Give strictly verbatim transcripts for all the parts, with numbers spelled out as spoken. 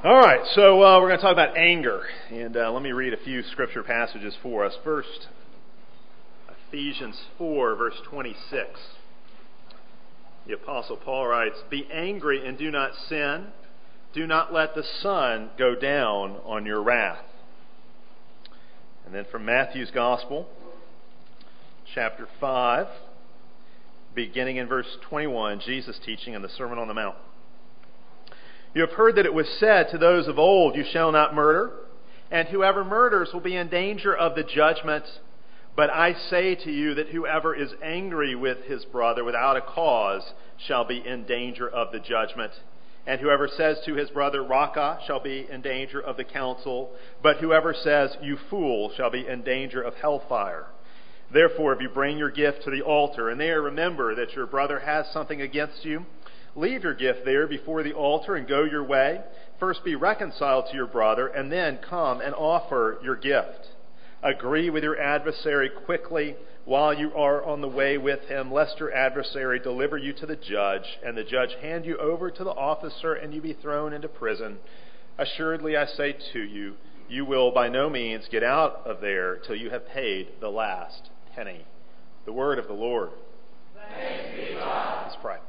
All right, so uh, we're going to talk about anger, and uh, let me read a few scripture passages for us. First, Ephesians four, verse twenty-six. The Apostle Paul writes, "Be angry and do not sin. Do not let the sun go down on your wrath." And then from Matthew's Gospel, chapter five, beginning in verse twenty-one, Jesus teaching in the Sermon on the Mount. "You have heard that it was said to those of old, 'You shall not murder,' and whoever murders will be in danger of the judgment. But I say to you that whoever is angry with his brother without a cause shall be in danger of the judgment. And whoever says to his brother, 'Raca,' shall be in danger of the council. But whoever says, 'You fool,' shall be in danger of hellfire. Therefore, if you bring your gift to the altar, and there remember that your brother has something against you, leave your gift there before the altar and go your way. First be reconciled to your brother, and then come and offer your gift. Agree with your adversary quickly while you are on the way with him, lest your adversary deliver you to the judge, and the judge hand you over to the officer, and you be thrown into prison. Assuredly, I say to you, you will by no means get out of there till you have paid the last penny." The word of the Lord. Thanks be to God. Let's pray.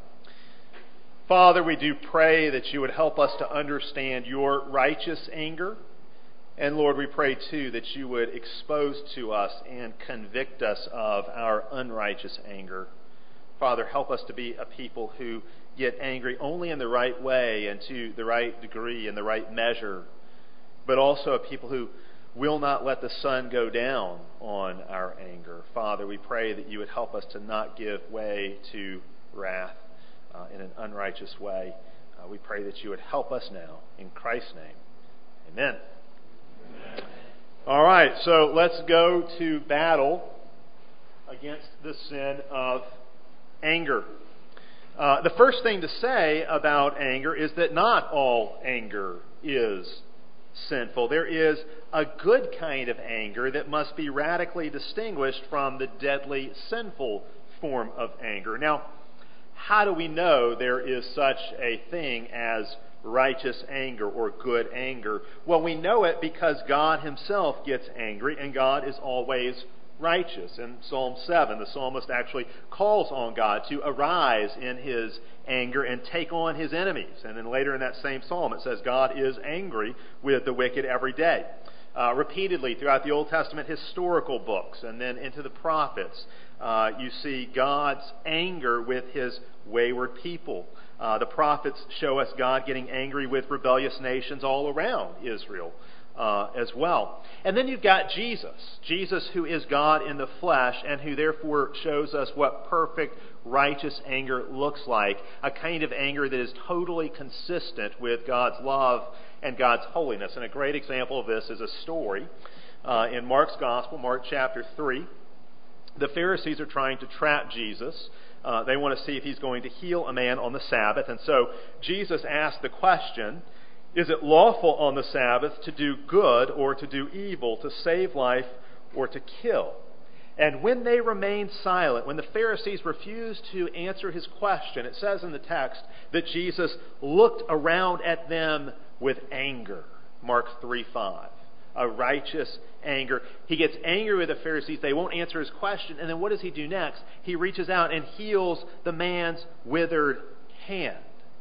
Father, we do pray that you would help us to understand your righteous anger. And Lord, we pray too that you would expose to us and convict us of our unrighteous anger. Father, help us to be a people who get angry only in the right way and to the right degree and the right measure, but also a people who will not let the sun go down on our anger. Father, we pray that you would help us to not give way to wrath Uh, in an unrighteous way. Uh, we pray that you would help us now. In Christ's name, amen. Amen. All right, so let's go to battle against the sin of anger. Uh, the first thing to say about anger is that not all anger is sinful. There is a good kind of anger that must be radically distinguished from the deadly sinful form of anger. Now, how do we know there is such a thing as righteous anger or good anger? Well, we know it because God himself gets angry, and God is always righteous. In Psalm seven, the psalmist actually calls on God to arise in his anger and take on his enemies. And then later in that same psalm, it says God is angry with the wicked every day. Uh, repeatedly throughout the Old Testament historical books and then into the prophets, uh, you see God's anger with his wayward people. Uh, the prophets show us God getting angry with rebellious nations all around Israel uh, as well. And then you've got Jesus, Jesus who is God in the flesh and who therefore shows us what perfect righteous anger looks like, a kind of anger that is totally consistent with God's love and God's holiness. And a great example of this is a story uh, in Mark's Gospel, Mark chapter three. The Pharisees are trying to trap Jesus. Uh, they want to see if he's going to heal a man on the Sabbath. And so Jesus asked the question, is it lawful on the Sabbath to do good or to do evil, to save life or to kill? And when they remained silent, when the Pharisees refused to answer his question, it says in the text that Jesus looked around at them with anger. Mark three five. A righteous anger. He gets angry with the Pharisees. They won't answer his question. And then what does he do next? He reaches out and heals the man's withered hand.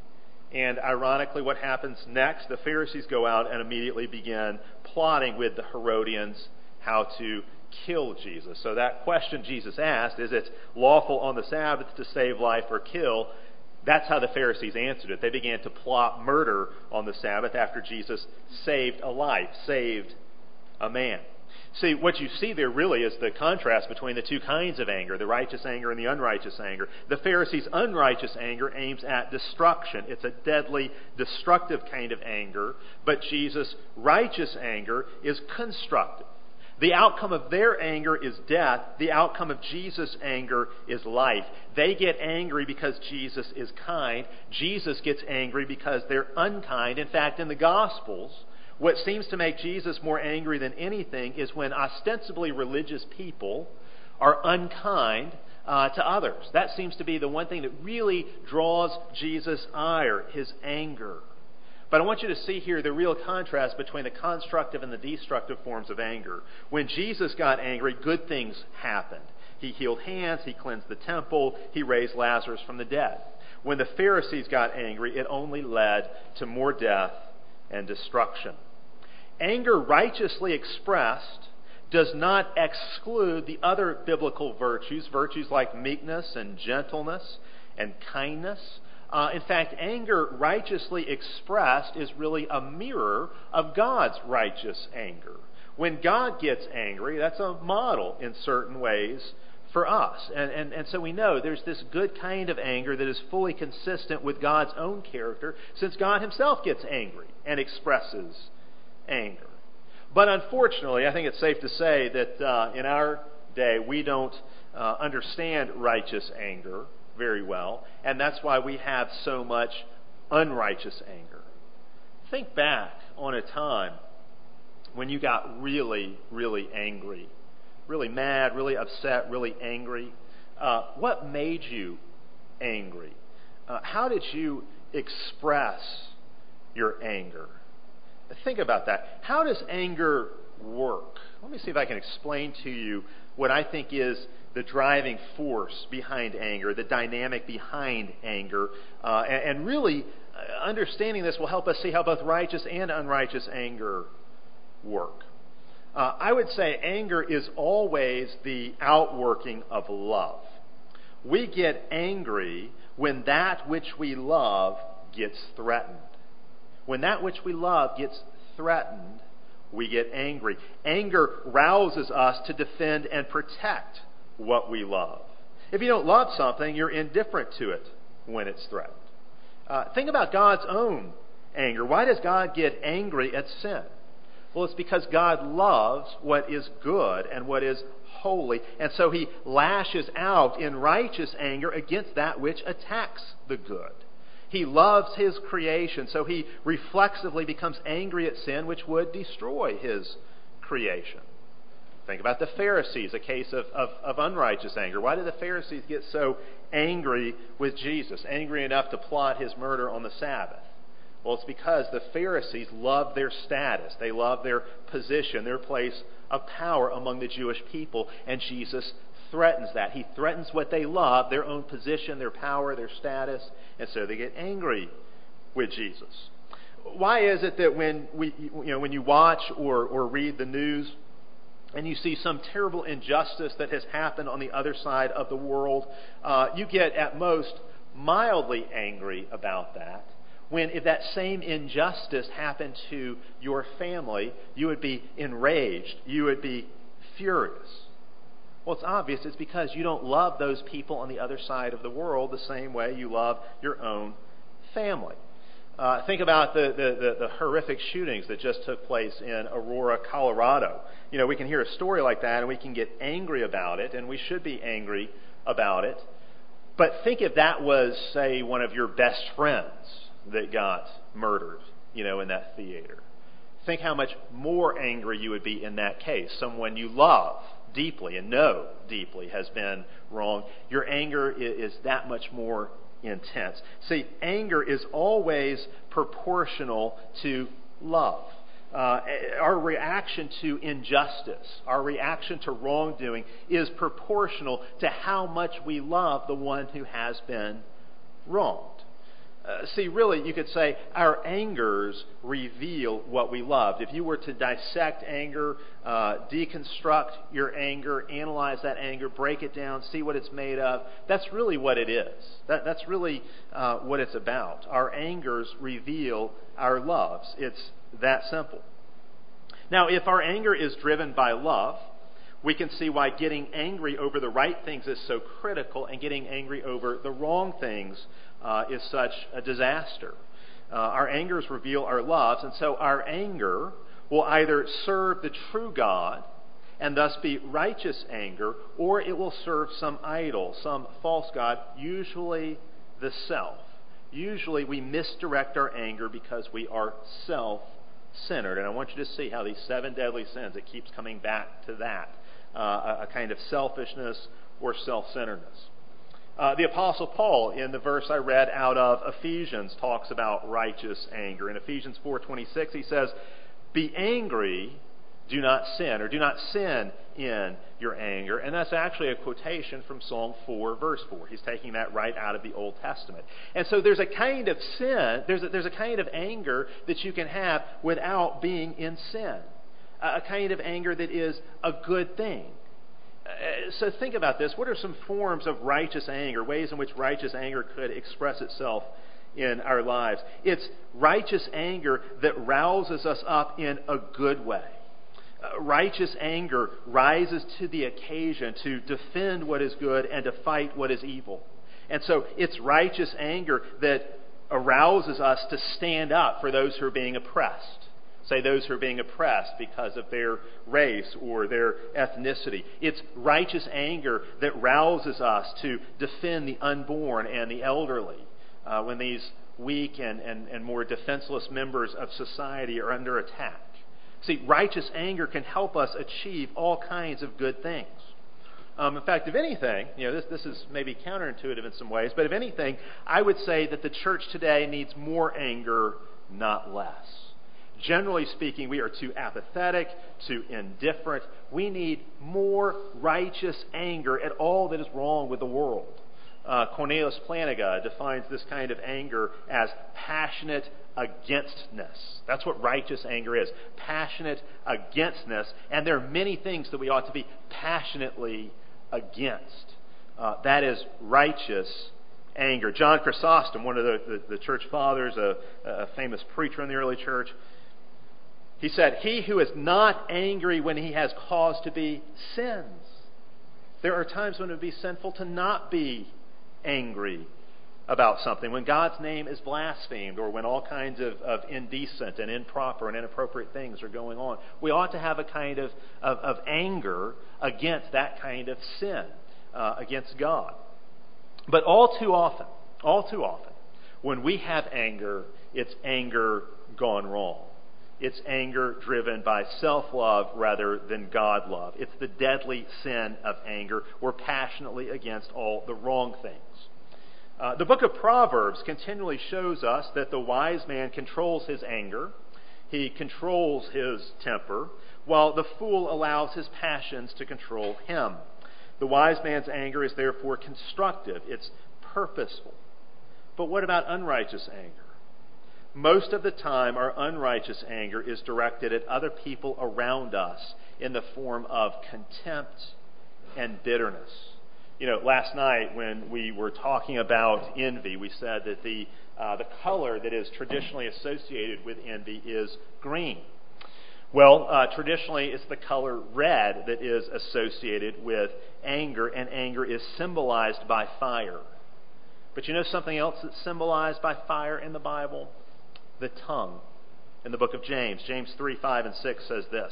And ironically, what happens next? The Pharisees go out and immediately begin plotting with the Herodians how to kill Jesus. So that question Jesus asked, is it lawful on the Sabbath to save life or kill? That's how the Pharisees answered it. They began to plot murder on the Sabbath after Jesus saved a life, saved a man. See, what you see there really is the contrast between the two kinds of anger, the righteous anger and the unrighteous anger. The Pharisees' unrighteous anger aims at destruction. It's a deadly, destructive kind of anger. But Jesus' righteous anger is constructive. The outcome of their anger is death. The outcome of Jesus' anger is life. They get angry because Jesus is kind. Jesus gets angry because they're unkind. In fact, in the Gospels, what seems to make Jesus more angry than anything is when ostensibly religious people are unkind uh, to others. That seems to be the one thing that really draws Jesus' ire, his anger. But I want you to see here the real contrast between the constructive and the destructive forms of anger. When Jesus got angry, good things happened. He healed hands, he cleansed the temple, he raised Lazarus from the dead. When the Pharisees got angry, it only led to more death and destruction. Anger righteously expressed does not exclude the other biblical virtues, virtues like meekness and gentleness and kindness. Uh, in fact, anger righteously expressed is really a mirror of God's righteous anger. When God gets angry, that's a model in certain ways for us. And, and, and so we know there's this good kind of anger that is fully consistent with God's own character, since God himself gets angry and expresses anger. But unfortunately, I think it's safe to say that uh, in our day, we don't uh, understand righteous anger very well, and that's why we have so much unrighteous anger. Think back on a time when you got really, really angry, really mad, really upset, really angry. Uh, what made you angry? Uh, how did you express your anger? Think about that. How does anger work? Let me see if I can explain to you what I think is the driving force behind anger, the dynamic behind anger. Uh, and, and really, uh, understanding this will help us see how both righteous and unrighteous anger work. Uh, I would say anger is always the outworking of love. We get angry when that which we love gets threatened. When that which we love gets threatened, we get angry. Anger rouses us to defend and protect what we love. If you don't love something, you're indifferent to it when it's threatened. Uh, think about God's own anger. Why does God get angry at sin? Well, it's because God loves what is good and what is holy, and so he lashes out in righteous anger against that which attacks the good. He loves his creation, so he reflexively becomes angry at sin, which would destroy his creation. Think about the Pharisees, a case of, of, of unrighteous anger. Why did the Pharisees get so angry with Jesus, angry enough to plot his murder on the Sabbath? Well, it's because the Pharisees loved their status. They loved their position, their place of power among the Jewish people, and Jesus threatens that. He threatens what they love, their own position, their power, their status, and so they get angry with Jesus. Why is it that when we, you know, when you watch or, or read the news and you see some terrible injustice that has happened on the other side of the world, uh, you get at most mildly angry about that? When if that same injustice happened to your family, you would be enraged, you would be furious. Well, it's obvious. It's because you don't love those people on the other side of the world the same way you love your own family. Uh, think about the, the, the, the horrific shootings that just took place in Aurora, Colorado. You know, we can hear a story like that and we can get angry about it, and we should be angry about it. But think if that was, say, one of your best friends that got murdered, you know, in that theater. Think how much more angry you would be in that case. Someone you love deeply and know deeply has been wrong. Your anger is that much more intense. See, anger is always proportional to love. Uh, our reaction to injustice, our reaction to wrongdoing is proportional to how much we love the one who has been wronged. Uh, see, really, you could say our angers reveal what we loved. If you were to dissect anger, uh, deconstruct your anger, analyze that anger, break it down, see what it's made of, that's really what it is. That, that's really uh, what it's about. Our angers reveal our loves. It's that simple. Now, if our anger is driven by love, we can see why getting angry over the right things is so critical and getting angry over the wrong things uh, is such a disaster. Uh, our angers reveal our loves, and so our anger will either serve the true God and thus be righteous anger, or it will serve some idol, some false god, usually the self. Usually we misdirect our anger because we are self-centered. And I want you to see how these seven deadly sins, it keeps coming back to that. Uh, a, a kind of selfishness or self-centeredness. Uh, the Apostle Paul, in the verse I read out of Ephesians, talks about righteous anger. In Ephesians four twenty-six, he says, "Be angry, do not sin," or "do not sin in your anger." And that's actually a quotation from Psalm four, verse four. He's taking that right out of the Old Testament. And so there's a kind of sin, there's a, there's a kind of anger that you can have without being in sin. A kind of anger that is a good thing. So think about this. What are some forms of righteous anger, ways in which righteous anger could express itself in our lives? It's righteous anger that rouses us up in a good way. Uh, righteous anger rises to the occasion to defend what is good and to fight what is evil. And so it's righteous anger that arouses us to stand up for those who are being oppressed. Say those who are being oppressed because of their race or their ethnicity. It's righteous anger that rouses us to defend the unborn and the elderly uh, when these weak and, and, and more defenseless members of society are under attack. See, righteous anger can help us achieve all kinds of good things. Um, in fact, if anything, you know, this, this is maybe counterintuitive in some ways, but if anything, I would say that the church today needs more anger, not less. Generally speaking, we are too apathetic, too indifferent. We need more righteous anger at all that is wrong with the world. Uh, Cornelius Plantinga defines this kind of anger as passionate againstness. That's what righteous anger is. Passionate againstness. And there are many things that we ought to be passionately against. Uh, that is righteous anger. John Chrysostom, one of the, the, the church fathers, a, a famous preacher in the early church, he said, "He who is not angry when he has cause to be sins." There are times when it would be sinful to not be angry about something. When God's name is blasphemed or when all kinds of, of indecent and improper and inappropriate things are going on. We ought to have a kind of, of, of anger against that kind of sin, uh, against God. But all too often, all too often, when we have anger, it's anger gone wrong. It's anger driven by self-love rather than God-love. It's the deadly sin of anger. We're passionately against all the wrong things. Uh, the book of Proverbs continually shows us that the wise man controls his anger. He controls his temper, while the fool allows his passions to control him. The wise man's anger is therefore constructive. It's purposeful. But what about unrighteous anger? Most of the time, our unrighteous anger is directed at other people around us in the form of contempt and bitterness. You know, last night when we were talking about envy, we said that the uh, the color that is traditionally associated with envy is green. Well, uh, traditionally it's the color red that is associated with anger, and anger is symbolized by fire. But you know something else that's symbolized by fire in the Bible? The tongue. In the book of James, James three, five, and six says this: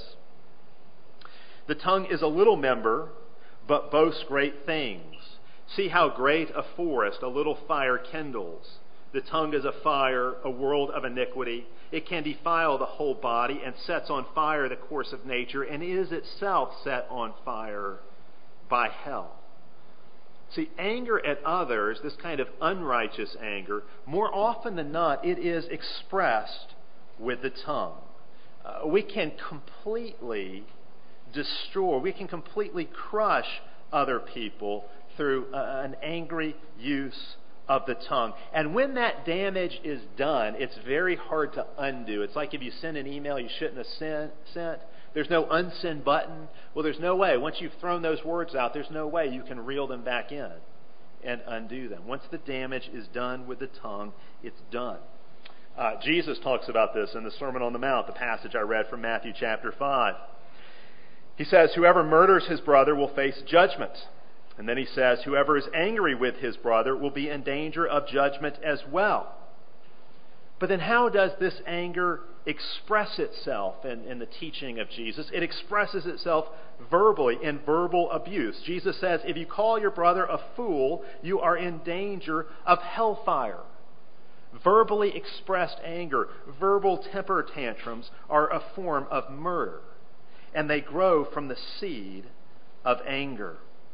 "The tongue is a little member, but boasts great things. See how great a forest a little fire kindles. The tongue is a fire, a world of iniquity. It can defile the whole body and sets on fire the course of nature, and is itself set on fire by hell." See, anger at others, this kind of unrighteous anger, more often than not, it is expressed with the tongue. Uh, we can completely destroy, we can completely crush other people through uh, an angry use of the tongue. And when that damage is done, it's very hard to undo. It's like if you send an email you shouldn't have sent, sent. There's no unsend button. Well, there's no way. Once you've thrown those words out, there's no way you can reel them back in and undo them. Once the damage is done with the tongue, it's done. Uh, Jesus talks about this in the Sermon on the Mount, the passage I read from Matthew chapter five. He says, "Whoever murders his brother will face judgment." And then he says, "Whoever is angry with his brother will be in danger of judgment as well." But then how does this anger express itself in, in the teaching of Jesus? It expresses itself verbally in verbal abuse. Jesus says, if you call your brother a fool, you are in danger of hellfire. Verbally expressed anger, verbal temper tantrums are a form of murder, and they grow from the seed of anger.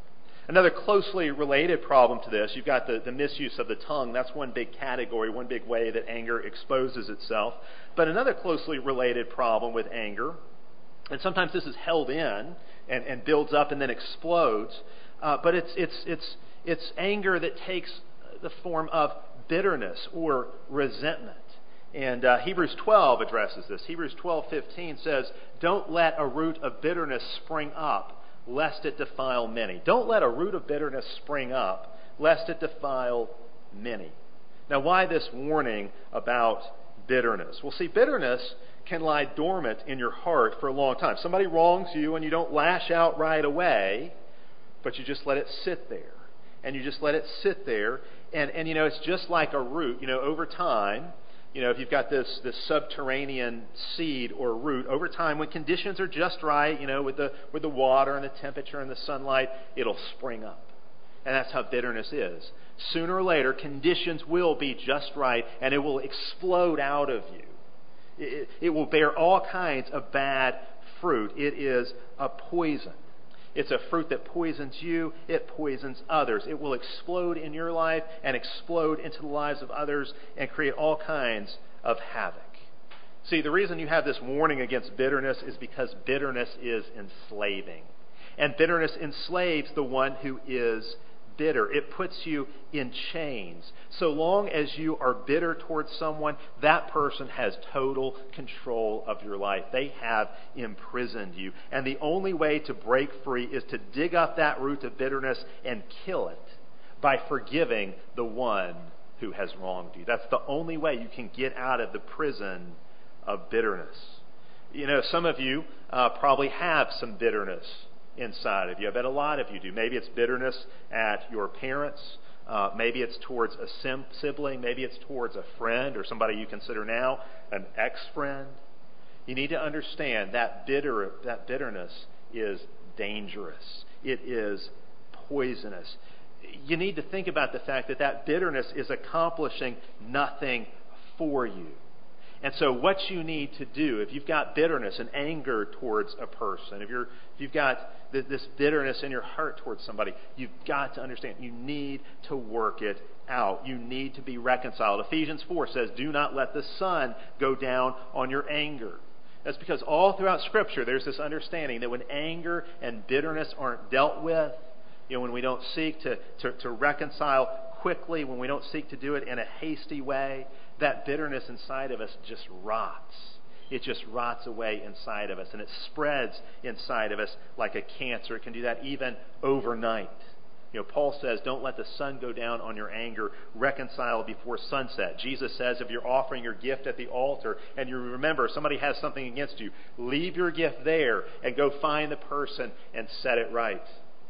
Another closely related problem to this, you've got the, the misuse of the tongue. That's one big category, one big way that anger exposes itself. But another closely related problem with anger, and sometimes this is held in and, and builds up and then explodes, uh, but it's, it's, it's, it's anger that takes the form of bitterness or resentment. And uh, Hebrews twelve addresses this. Hebrews twelve fifteen says, "Don't let a root of bitterness spring up, lest it defile many." Don't let a root of bitterness spring up, lest it defile many. Now, why this warning about bitterness? Well, see, bitterness can lie dormant in your heart for a long time. Somebody wrongs you and you don't lash out right away, but you just let it sit there. And you just let it sit there. And, and you know, it's just like a root. You know, over time, you know, if you've got this, this subterranean seed or root, over time, when conditions are just right, you know, with the, with the water and the temperature and the sunlight, it'll spring up. And that's how bitterness is. Sooner or later, conditions will be just right, and it will explode out of you. It, it will bear all kinds of bad fruit. It is a poison. It's a fruit that poisons you. It poisons others. It will explode in your life and explode into the lives of others and create all kinds of havoc. See, the reason you have this warning against bitterness is because bitterness is enslaving. And bitterness enslaves the one who is bitter. It puts you in chains. So long as you are bitter towards someone, that person has total control of your life. They have imprisoned you. And the only way to break free is to dig up that root of bitterness and kill it by forgiving the one who has wronged you. That's the only way you can get out of the prison of bitterness. You know, some of you uh, probably have some bitterness inside of you. I bet a lot of you do. Maybe it's bitterness at your parents. Uh, maybe it's towards a sim- sibling. Maybe it's towards a friend or somebody you consider now an ex-friend. You need to understand that bitter that bitterness is dangerous. It is poisonous. You need to think about the fact that that bitterness is accomplishing nothing for you. And so what you need to do, if you've got bitterness and anger towards a person, if, you're, if you've got th- this bitterness in your heart towards somebody, you've got to understand you need to work it out. You need to be reconciled. Ephesians four says, "Do not let the sun go down on your anger." That's because all throughout Scripture there's this understanding that when anger and bitterness aren't dealt with, you know, when we don't seek to, to, to reconcile quickly, when we don't seek to do it in a hasty way, that bitterness inside of us just rots. It just rots away inside of us, and it spreads inside of us like a cancer. It can do that even overnight. You know, Paul says, "Don't let the sun go down on your anger. Reconcile before sunset." Jesus says, if you're offering your gift at the altar and you remember somebody has something against you, leave your gift there and go find the person and set it right.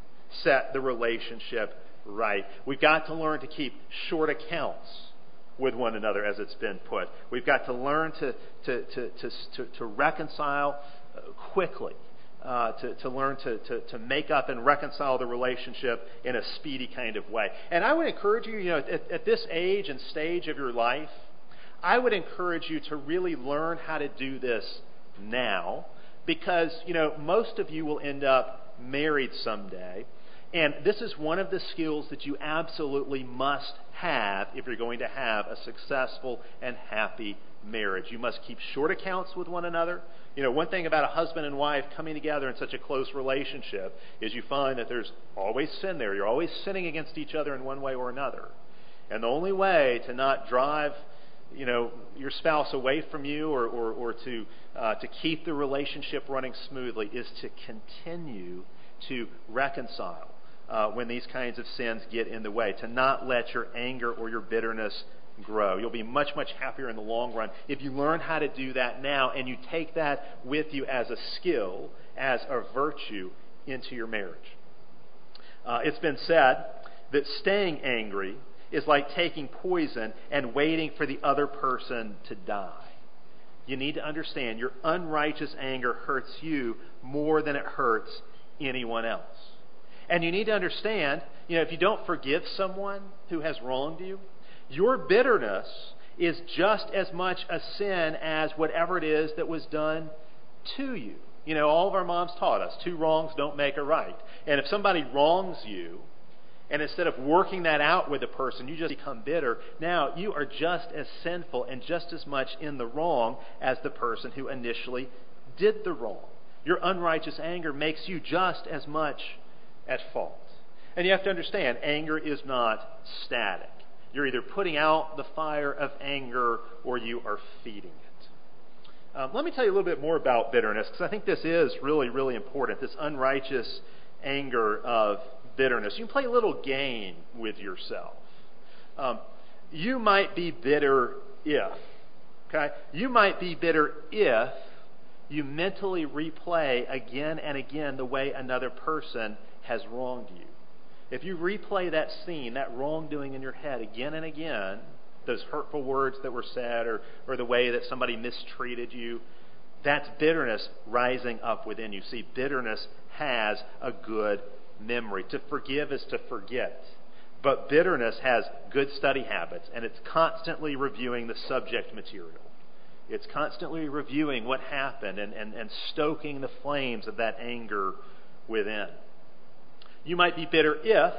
Set the relationship right. We've got to learn to keep short accounts with one another, as it's been put. We've got to learn to to to to, to, to reconcile quickly, uh, to, to learn to, to, to make up and reconcile the relationship in a speedy kind of way. And I would encourage you, you know, at, at this age and stage of your life, I would encourage you to really learn how to do this now, because, you know, most of you will end up married someday. And this is one of the skills that you absolutely must have if you're going to have a successful and happy marriage. You must keep short accounts with one another. You know, one thing about a husband and wife coming together in such a close relationship is you find that there's always sin there. You're always sinning against each other in one way or another. And the only way to not drive, you know, your spouse away from you or, or, or to, uh, to keep the relationship running smoothly is to continue to reconcile. Uh, when these kinds of sins get in the way, to not let your anger or your bitterness grow. You'll be much, much happier in the long run if you learn how to do that now and you take that with you as a skill, as a virtue into your marriage. Uh, it's been said that staying angry is like taking poison and waiting for the other person to die. You need to understand your unrighteous anger hurts you more than it hurts anyone else. And you need to understand, you know, if you don't forgive someone who has wronged you, your bitterness is just as much a sin as whatever it is that was done to you. You know, all of our moms taught us, two wrongs don't make a right. And if somebody wrongs you, And instead of working that out with the person, you just become bitter. Now you are just as sinful and just as much in the wrong as the person who initially did the wrong. Your unrighteous anger makes you just as much at fault. And you have to understand, anger is not static. You're either putting out the fire of anger or you are feeding it. Um, let me tell you a little bit more about bitterness, because I think this is really, really important, this unrighteous anger of bitterness. You can play a little game with yourself. Um, you might be bitter if, okay? You might be bitter if you mentally replay again and again the way another person has wronged you. If you replay that scene, that wrongdoing in your head again and again, those hurtful words that were said or, or the way that somebody mistreated you, that's bitterness rising up within you. See, bitterness has a good memory. To forgive is to forget. But bitterness has good study habits, and it's constantly reviewing the subject material. It's constantly reviewing what happened and, and, and stoking the flames of that anger within. You might be bitter if,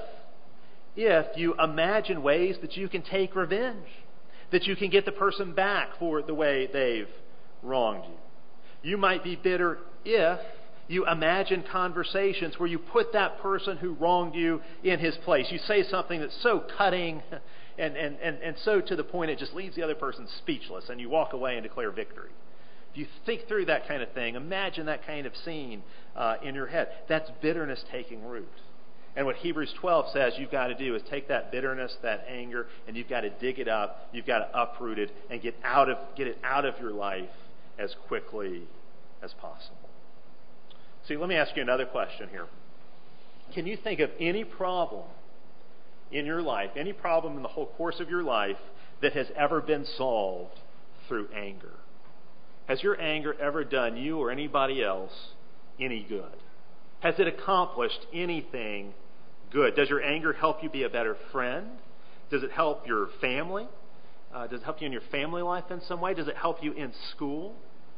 if you imagine ways that you can take revenge, that you can get the person back for the way they've wronged you. You might be bitter if you imagine conversations where you put that person who wronged you in his place. You say something that's so cutting and, and, and, and so to the point it just leaves the other person speechless, and you walk away and declare victory. If you think through that kind of thing, imagine that kind of scene uh, in your head. That's bitterness taking root. And what Hebrews twelve says you've got to do is take that bitterness, that anger, and you've got to dig it up, you've got to uproot it, and get out of get it out of your life as quickly as possible. See, let me ask you another question here. Can you think of any problem in your life, any problem in the whole course of your life that has ever been solved through anger? Has your anger ever done you or anybody else any good? Has it accomplished anything good? Does your anger help you be a better friend? Does it help your family? Uh, does it help you in your family life in some way? Does it help you in school?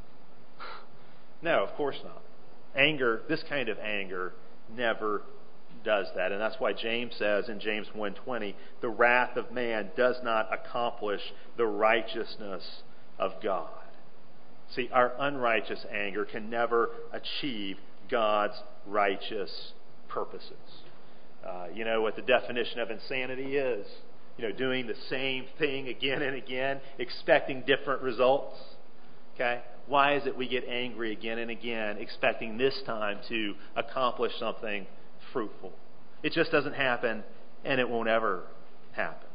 No, of course not. Anger, this kind of anger, never does that. And that's why James says in James one twenty, the wrath of man does not accomplish the righteousness of God. See, our unrighteous anger can never achieve God's righteous purposes. Uh, you know what the definition of insanity is? You know, doing the same thing again and again, expecting different results. Okay? Why is it we get angry again and again, expecting this time to accomplish something fruitful? It just doesn't happen, and it won't ever happen.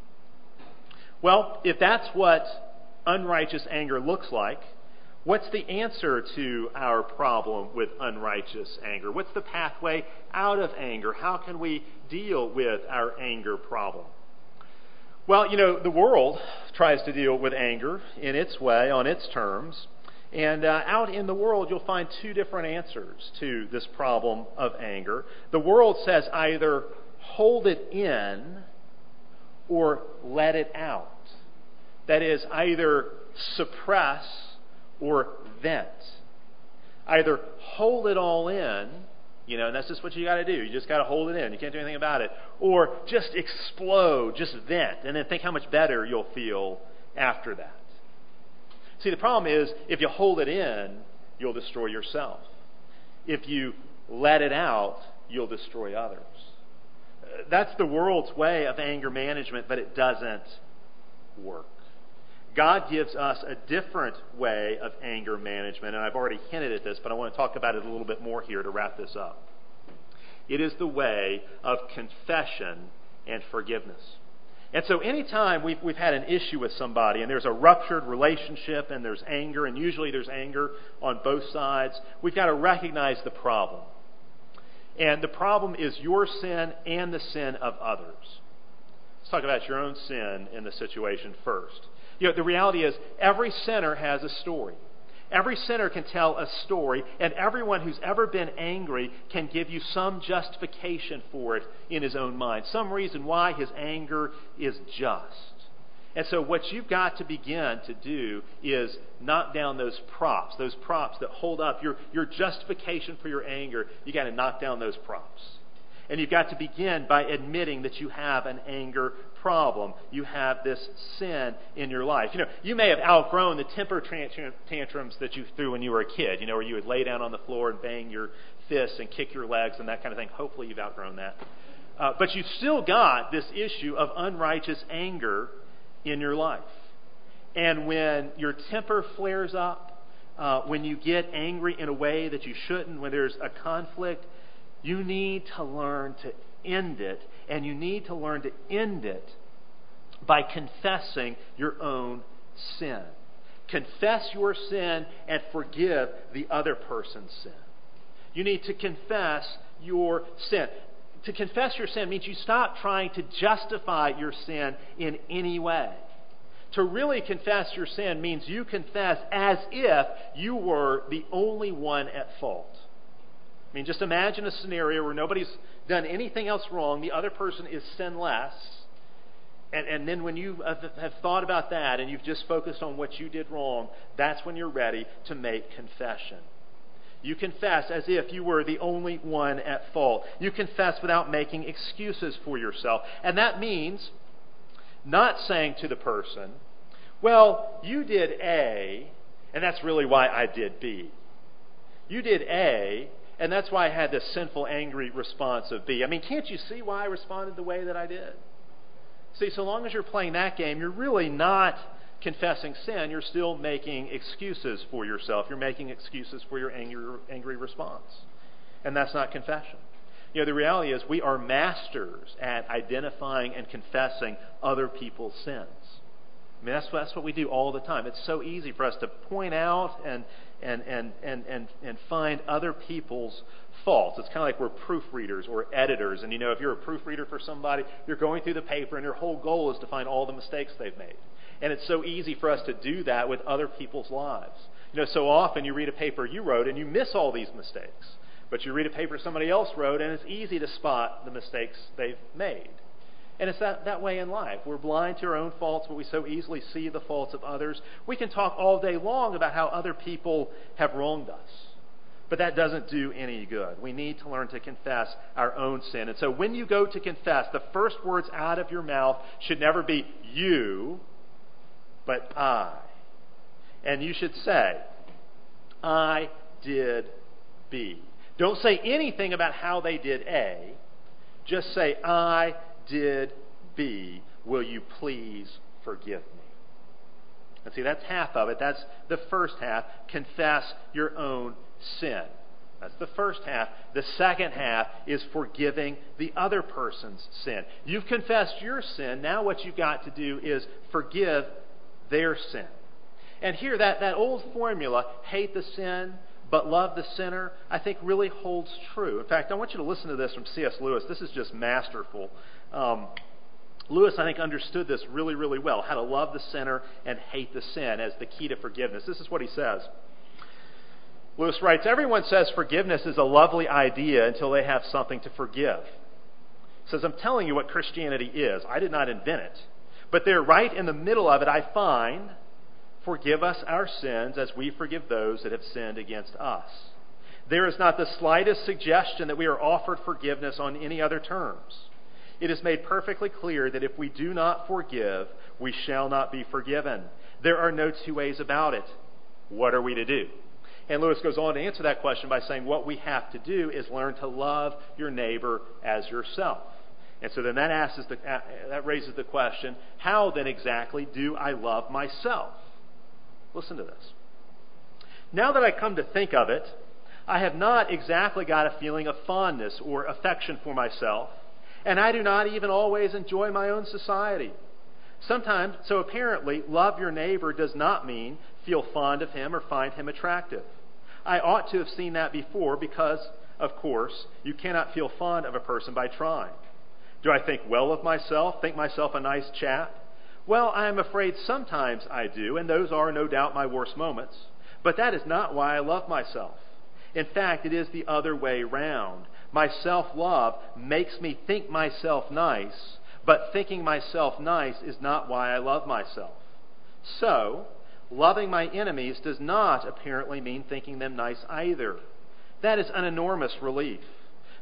Well, if that's what unrighteous anger looks like, what's the answer to our problem with unrighteous anger? What's the pathway out of anger? How can we deal with our anger problem? Well, you know, the world tries to deal with anger in its way, on its terms. And uh, out in the world, you'll find two different answers to this problem of anger. The world says either hold it in or let it out. That is, either suppress or vent. Either hold it all in, you know, and that's just what you got to do. You just got to hold it in. You can't do anything about it. Or just explode, just vent, and then think how much better you'll feel after that. See, the problem is, if you hold it in, you'll destroy yourself. If you let it out, you'll destroy others. That's the world's way of anger management, but it doesn't work. God gives us a different way of anger management, and I've already hinted at this, but I want to talk about it a little bit more here to wrap this up. It is the way of confession and forgiveness. And so anytime we've, we've had an issue with somebody and there's a ruptured relationship and there's anger, and usually there's anger on both sides, we've got to recognize the problem. And the problem is your sin and the sin of others. Let's talk about your own sin in the situation first. You know, the reality is every sinner has a story. Every sinner can tell a story, and everyone who's ever been angry can give you some justification for it in his own mind, some reason why his anger is just. And so what you've got to begin to do is knock down those props, those props that hold up your, your justification for your anger. You've got to knock down those props. And you've got to begin by admitting that you have an anger problem. You have this sin in your life. You know, you may have outgrown the temper tantrums that you threw when you were a kid, you know, where you would lay down on the floor and bang your fists and kick your legs and that kind of thing. Hopefully you've outgrown that. Uh, but you've still got this issue of unrighteous anger in your life. And when your temper flares up, uh, when you get angry in a way that you shouldn't, when there's a conflict, you need to learn to end it, and you need to learn to end it by confessing your own sin. Confess your sin and forgive the other person's sin. You need to confess your sin. To confess your sin means you stop trying to justify your sin in any way. To really confess your sin means you confess as if you were the only one at fault. I mean, just imagine a scenario where nobody's done anything else wrong. The other person is sinless. And, and then when you have, have thought about that and you've just focused on what you did wrong, that's when you're ready to make confession. You confess as if you were the only one at fault. You confess without making excuses for yourself. And that means not saying to the person, well, you did A, and that's really why I did B. You did A, and that's why I had this sinful, angry response of B. I mean, can't you see why I responded the way that I did? See, so long as you're playing that game, you're really not confessing sin. You're still making excuses for yourself. You're making excuses for your angry, angry response. And that's not confession. You know, the reality is we are masters at identifying and confessing other people's sins. I mean, that's, that's what we do all the time. It's so easy for us to point out and and and and and, and find other people's faults. It's kind of like we're proofreaders or editors. And you know, if you're a proofreader for somebody, you're going through the paper and your whole goal is to find all the mistakes they've made. And it's so easy for us to do that with other people's lives. You know, so often you read a paper you wrote and you miss all these mistakes. But you read a paper somebody else wrote and it's easy to spot the mistakes they've made. And it's that, that way in life. We're blind to our own faults, but we so easily see the faults of others. We can talk all day long about how other people have wronged us. But that doesn't do any good. We need to learn to confess our own sin. And so when you go to confess, the first words out of your mouth should never be you, but I. And you should say, I did B. Don't say anything about how they did A. Just say, I did B. Will you please forgive me? And see, that's half of it. That's the first half. Confess your own sin. That's the first half. The second half is forgiving the other person's sin. You've confessed your sin. Now what you've got to do is forgive their sin. And here, that, that old formula, hate the sin, but love the sinner, I think really holds true. In fact, I want you to listen to this from C S Lewis. This is just masterful. Um, Lewis, I think, understood this really, really well, how to love the sinner and hate the sin as the key to forgiveness. This is what he says. Lewis writes, everyone says forgiveness is a lovely idea until they have something to forgive. He says, I'm telling you what Christianity is. I did not invent it. But there, right in the middle of it, I find, forgive us our sins as we forgive those that have sinned against us. There is not the slightest suggestion that we are offered forgiveness on any other terms. It is made perfectly clear that if we do not forgive, we shall not be forgiven. There are no two ways about it. What are we to do? And Lewis goes on to answer that question by saying what we have to do is learn to love your neighbor as yourself. And so then that asks the, that raises the question, how then exactly do I love myself? Listen to this. Now that I come to think of it, I have not exactly got a feeling of fondness or affection for myself, and I do not even always enjoy my own society. Sometimes, so apparently, love your neighbor does not mean feel fond of him or find him attractive. I ought to have seen that before because, of course, you cannot feel fond of a person by trying. Do I think well of myself, think myself a nice chap? Well, I am afraid sometimes I do, and those are no doubt my worst moments. But that is not why I love myself. In fact, it is the other way round. My self-love makes me think myself nice, but thinking myself nice is not why I love myself. So, loving my enemies does not apparently mean thinking them nice either. That is an enormous relief.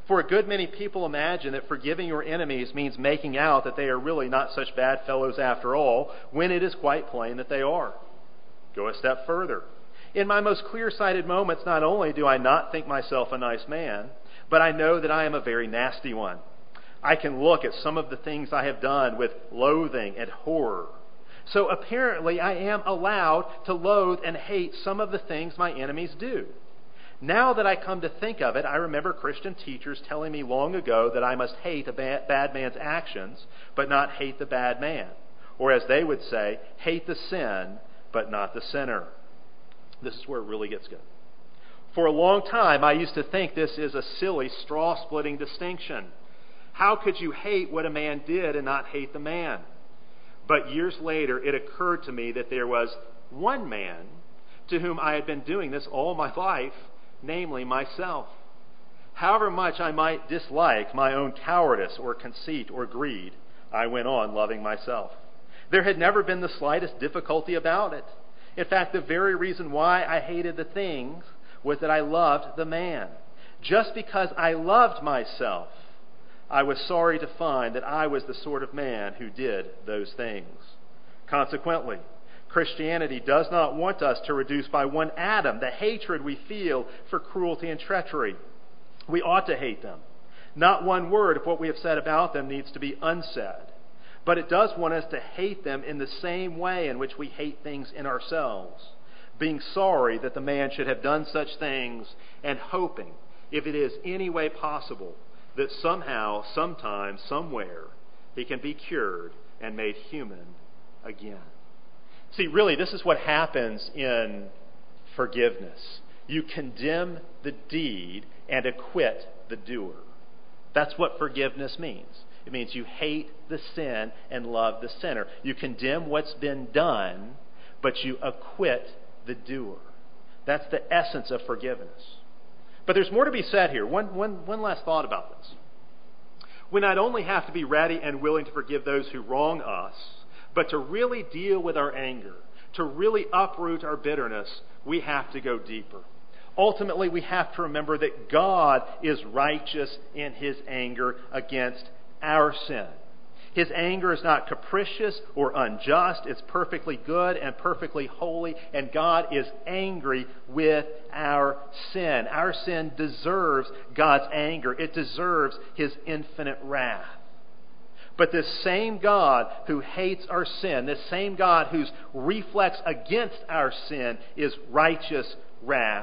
For a good many people imagine that forgiving your enemies means making out that they are really not such bad fellows after all, when it is quite plain that they are. Go a step further. In my most clear-sighted moments, not only do I not think myself a nice man, but I know that I am a very nasty one. I can look at some of the things I have done with loathing and horror. So apparently I am allowed to loathe and hate some of the things my enemies do. Now that I come to think of it, I remember Christian teachers telling me long ago that I must hate a bad, bad man's actions, but not hate the bad man. Or as they would say, hate the sin, but not the sinner. This is where it really gets good. For a long time, I used to think this is a silly, straw-splitting distinction. How could you hate what a man did and not hate the man? But years later, it occurred to me that there was one man to whom I had been doing this all my life, namely myself. However much I might dislike my own cowardice or conceit or greed, I went on loving myself. There had never been the slightest difficulty about it. In fact, the very reason why I hated the things was that I loved the man. Just because I loved myself, I was sorry to find that I was the sort of man who did those things. Consequently, Christianity does not want us to reduce by one atom the hatred we feel for cruelty and treachery. We ought to hate them. Not one word of what we have said about them needs to be unsaid. But it does want us to hate them in the same way in which we hate things in ourselves, being sorry that the man should have done such things and hoping, if it is any way possible, that somehow, sometime, somewhere, he can be cured and made human again. See, really, this is what happens in forgiveness. You condemn the deed and acquit the doer. That's what forgiveness means. It means you hate the sin and love the sinner. You condemn what's been done, but you acquit the doer. That's the essence of forgiveness. But there's more to be said here. One, one, one last thought about this. We not only have to be ready and willing to forgive those who wrong us, but to really deal with our anger, to really uproot our bitterness, we have to go deeper. Ultimately, we have to remember that God is righteous in His anger against our sin. His anger is not capricious or unjust. It's perfectly good and perfectly holy, and God is angry with our sin. Our sin deserves God's anger. It deserves His infinite wrath. But this same God who hates our sin, this same God whose reflex against our sin is righteous wrath,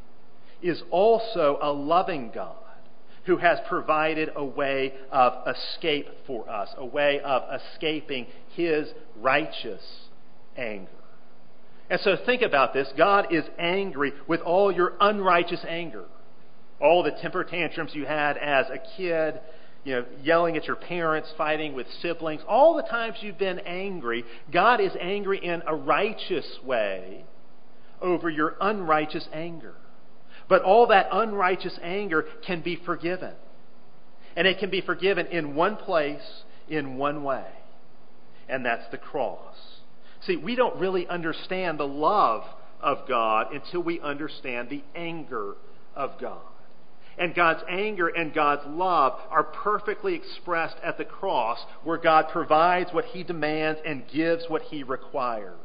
is also a loving God who has provided a way of escape for us, a way of escaping His righteous anger. And so think about this. God is angry with all your unrighteous anger, all the temper tantrums you had as a kid, you know, yelling at your parents, fighting with siblings, all the times you've been angry. God is angry in a righteous way over your unrighteous anger. But all that unrighteous anger can be forgiven. And it can be forgiven in one place, in one way. And that's the cross. See, we don't really understand the love of God until we understand the anger of God. And God's anger and God's love are perfectly expressed at the cross, where God provides what He demands and gives what He requires.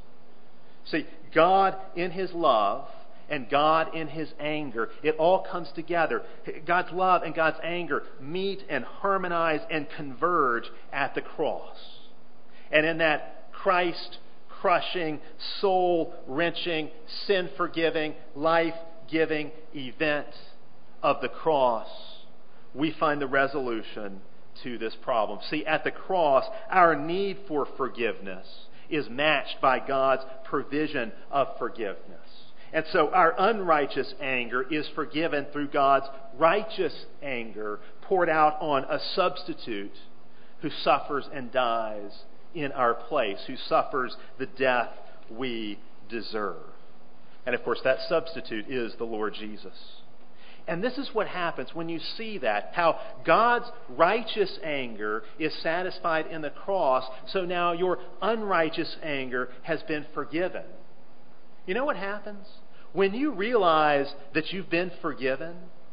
See, God in His love and God in His anger, it all comes together. God's love and God's anger meet and harmonize and converge at the cross. And in that Christ-crushing, soul-wrenching, sin-forgiving, life-giving event of the cross, we find the resolution to this problem. See, at the cross, our need for forgiveness is matched by God's provision of forgiveness. And so our unrighteous anger is forgiven through God's righteous anger poured out on a substitute who suffers and dies in our place, who suffers the death we deserve. And of course, that substitute is the Lord Jesus. And this is what happens when you see that, how God's righteous anger is satisfied in the cross, so now your unrighteous anger has been forgiven. You know what happens? When you realize that you've been forgiven,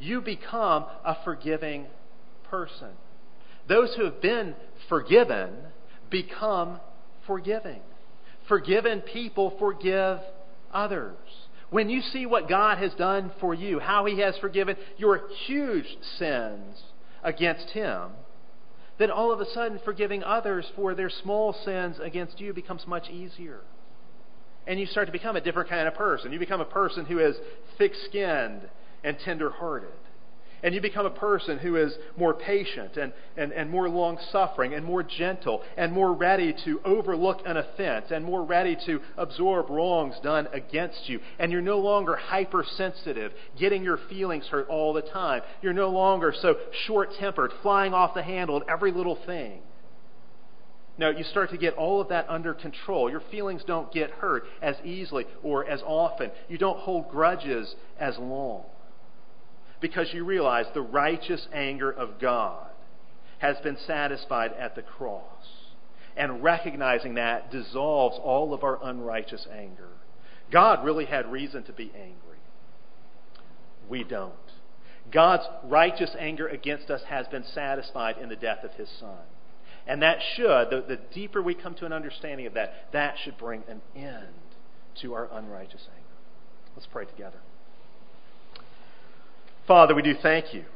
you become a forgiving person. Those who have been forgiven become forgiving. Forgiven people forgive others. When you see what God has done for you, how He has forgiven your huge sins against Him, then all of a sudden forgiving others for their small sins against you becomes much easier. And you start to become a different kind of person. You become a person who is thick-skinned and tender-hearted. And you become a person who is more patient and, and, and more long-suffering and more gentle and more ready to overlook an offense and more ready to absorb wrongs done against you. And you're no longer hypersensitive, getting your feelings hurt all the time. You're no longer so short-tempered, flying off the handle at every little thing. No, you start to get all of that under control. Your feelings don't get hurt as easily or as often. You don't hold grudges as long. Because you realize the righteous anger of God has been satisfied at the cross. And recognizing that dissolves all of our unrighteous anger. God really had reason to be angry. We don't. God's righteous anger against us has been satisfied in the death of His Son. And that should, the, the deeper we come to an understanding of that, that should bring an end to our unrighteous anger. Let's pray together. Father, we do thank you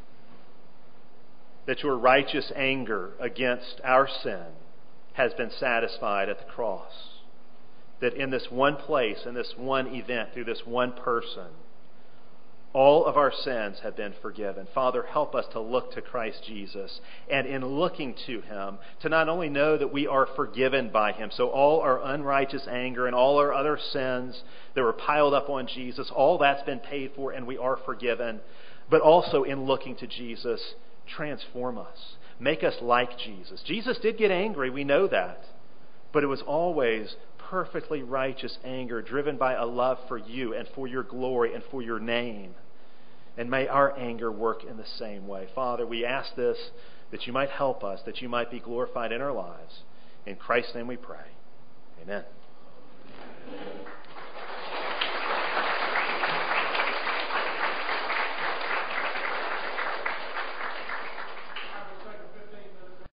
that your righteous anger against our sin has been satisfied at the cross. That in this one place, in this one event, through this one person, all of our sins have been forgiven. Father, help us to look to Christ Jesus, and in looking to Him, to not only know that we are forgiven by Him, so all our unrighteous anger and all our other sins that were piled up on Jesus, all that's been paid for and we are forgiven, but also in looking to Jesus, transform us. Make us like Jesus. Jesus did get angry, we know that, but it was always perfectly righteous anger driven by a love for you and for your glory and for your name. And may our anger work in the same way. Father, we ask this that you might help us, that you might be glorified in our lives. In Christ's name we pray. Amen.